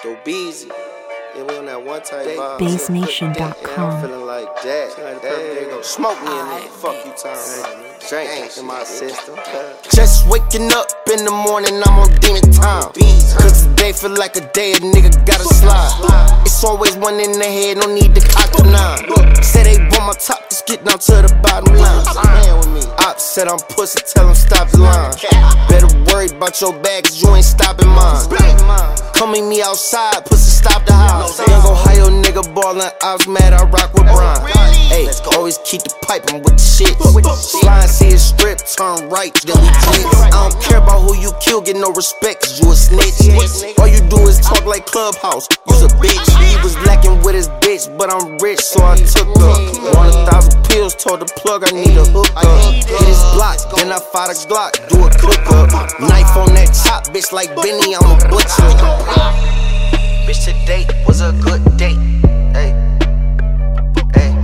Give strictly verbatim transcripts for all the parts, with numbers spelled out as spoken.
Go Beezy. Yeah, we on that one type vibe. Bass Nation dot com. Yeah, I'm feeling like that. Like hey, go smoke me in there. Fuck you, Tom. Drink in my system. Just waking up in the morning, I'm on demon time. Cause today feel like a day a nigga gotta slide. It's always one in the head, no need to cock the nine. Say they want my top, just get down to the bottom line. Op said I'm pussy, tell him stop the line. Better worry about your bag, cause you ain't stopping mine. Come meet me outside, pussy stop the house. Young Ohio nigga ballin', I was mad I rock with Brian. Hey, always keep the pipe, I'm with the shit. Slime, see it strip, turn right, then we click. I don't care about who you kill, get no respect, cause you a snitch. All you do is talk like Clubhouse, you's a bitch. He was lacking with his bitch, but I'm rich, so I took her. Want a thousand pills, told the plug I need a hook up. Hit his block, then I fired a Glock, do a cook up. Knife on that chop, bitch like Benny, I'm a butcher. Bitch, today was a good day. Hey, hey,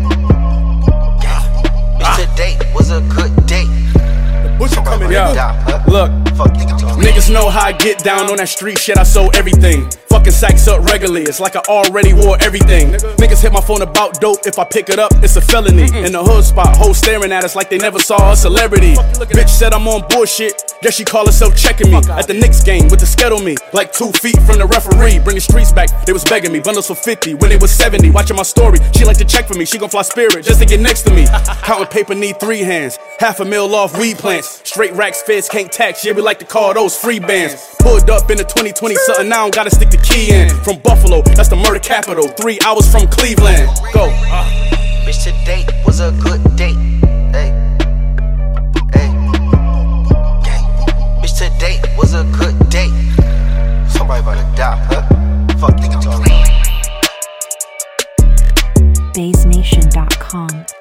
bitch, today was a good day. Butcher coming in. Look, niggas know how I get down on that street shit. I sold everything. Fucking sacks up regularly. It's like I already wore everything. Niggas hit my phone about dope. If I pick it up, it's a felony. In the hood spot, hoes staring at us like they never saw a celebrity. Bitch said I'm on bullshit. Guess she call herself checking me. At the Knicks game with the skittle me. Like two feet from the referee. Bring the streets back. They was begging me. Bundles for fifty when they was seventy. Watching my story. She like to check for me. She gon' fly Spirit just to get next to me. Counting paper need three hands. Half a mil off weed plants. Straight racks, feds can't tax. Yeah, we like to call those free bands. Pulled up in the twenty twenty something. Now I don't gotta stick the key in. From Buffalo, that's the murder capital. Three hours from Cleveland. Go. Uh. Bitch, today was a good day. Hey, hey, hey. Bitch, today was a good day. Somebody about to die, huh? Fuck nigga talking. Bass Nation dot com.